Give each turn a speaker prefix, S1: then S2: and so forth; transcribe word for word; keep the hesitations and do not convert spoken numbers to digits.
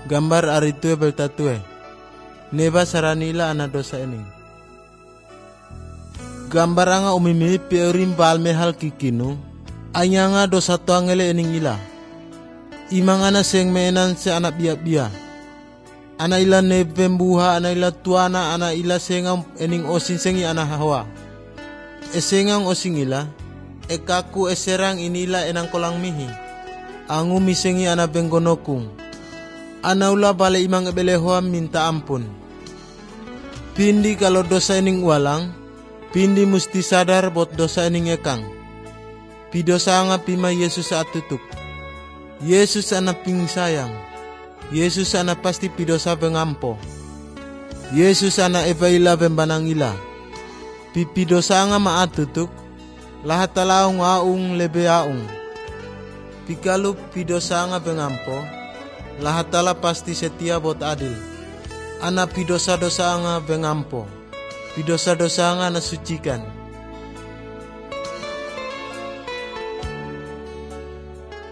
S1: Gambar aritue beltatue. Neba saranila ana dosa ini. Gambar anga umimi peurim balme hal kikinu. Anyanga dosa tuangele ening ila. Imangana seng menan se anak biak-biak. Ana ila ne pembuha, ana ila tuana, ana ila sengang ening osin sengi ana hawa. Esengang osing ila, ekaku eserang inila enang kolang mihi. Angu misengi ana benggonokung. Ana ula bale imang ebelehoa minta ampun. Pindi kalau dosa ening walang, pindi musti sadar bot dosa ening ekang. Pi dosa anga pima Yesus atutuk. Yesus ana ping sayang. Yesus ana pasti pi dosa pengampo. Yesus ana evaila pembanang ila. Pi pi dosa anga ma atutuk, lahat talaung aung lebe aung. Pi kalu pi dosa anga pengampo, lahat tala pasti setia bot adil. Ana pi dosa-dosa anga pengampo. Pi dosa-dosa anga nasucikan.